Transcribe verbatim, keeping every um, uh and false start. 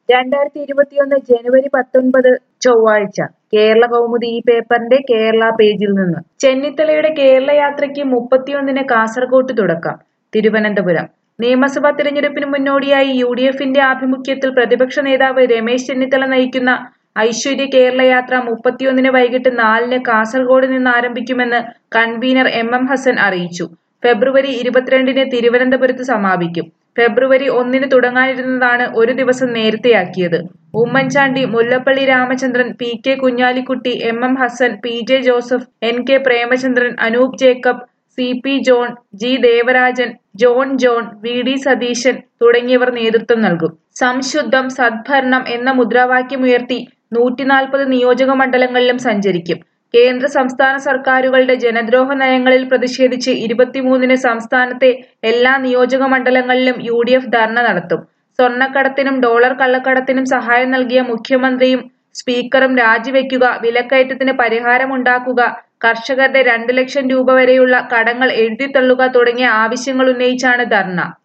രണ്ടായിരത്തി ഇരുപത്തിയൊന്ന് ജനുവരി പത്തൊൻപത് ചൊവ്വാഴ്ച കേരള കൗമുദി ഈ പേപ്പറിന്റെ കേരള പേജിൽ നിന്ന് ചെന്നിത്തലയുടെ കേരള യാത്രയ്ക്ക് മുപ്പത്തിയൊന്നിന് കാസർകോട്ട് തുടക്കം. തിരുവനന്തപുരം നിയമസഭാ തിരഞ്ഞെടുപ്പിന് മുന്നോടിയായി യു ഡി എഫിന്റെ ആഭിമുഖ്യത്തിൽ പ്രതിപക്ഷ നേതാവ് രമേശ് ചെന്നിത്തല നയിക്കുന്ന ഐശ്വര്യ കേരള യാത്ര മുപ്പത്തിയൊന്നിന് വൈകിട്ട് നാലിന് കാസർഗോഡ് നിന്ന് ആരംഭിക്കുമെന്ന് കൺവീനർ എം എം ഹസൻ അറിയിച്ചു. ഫെബ്രുവരി ഇരുപത്തിരണ്ടിന് തിരുവനന്തപുരത്ത് സമാപിക്കും. ഫെബ്രുവരി ഒന്നിന് തുടങ്ങാനിരുന്നതാണ് ഒരു ദിവസം നേരത്തെയാക്കിയത്. Oommen Chandy, Mullappally Ramachandran, P K Kunhalikutty, M M Hassan, P J Joseph, N K Premachandran, Anoop Jacob, C P John, G Devarajan, John John, V D Satheesan തുടങ്ങിയവർ നേതൃത്വം നൽകും. സംശുദ്ധം സദ്ഭരണം എന്ന മുദ്രാവാക്യമുയർത്തി നൂറ്റിനാൽപ്പത് നിയോജക മണ്ഡലങ്ങളിലും സഞ്ചരിക്കും. കേന്ദ്ര സംസ്ഥാന സർക്കാരുകളുടെ ജനദ്രോഹ നയങ്ങളിൽ പ്രതിഷേധിച്ച് ഇരുപത്തിമൂന്നിന് സംസ്ഥാനത്തെ എല്ലാ നിയോജക മണ്ഡലങ്ങളിലും യു ഡി എഫ് ധർണ നടത്തും. സ്വർണ്ണക്കടത്തിനും ഡോളർ കള്ളക്കടത്തിനും സഹായം നൽകിയ മുഖ്യമന്ത്രിയും സ്പീക്കറും രാജിവെക്കുക, വിലക്കയറ്റത്തിന് പരിഹാരമുണ്ടാക്കുക, കർഷകരുടെ രണ്ട് ലക്ഷം രൂപ വരെയുള്ള കടങ്ങൾ എഴുതിത്തള്ളുക തുടങ്ങിയ ആവശ്യങ്ങൾ ഉന്നയിച്ചാണ് ധർണ.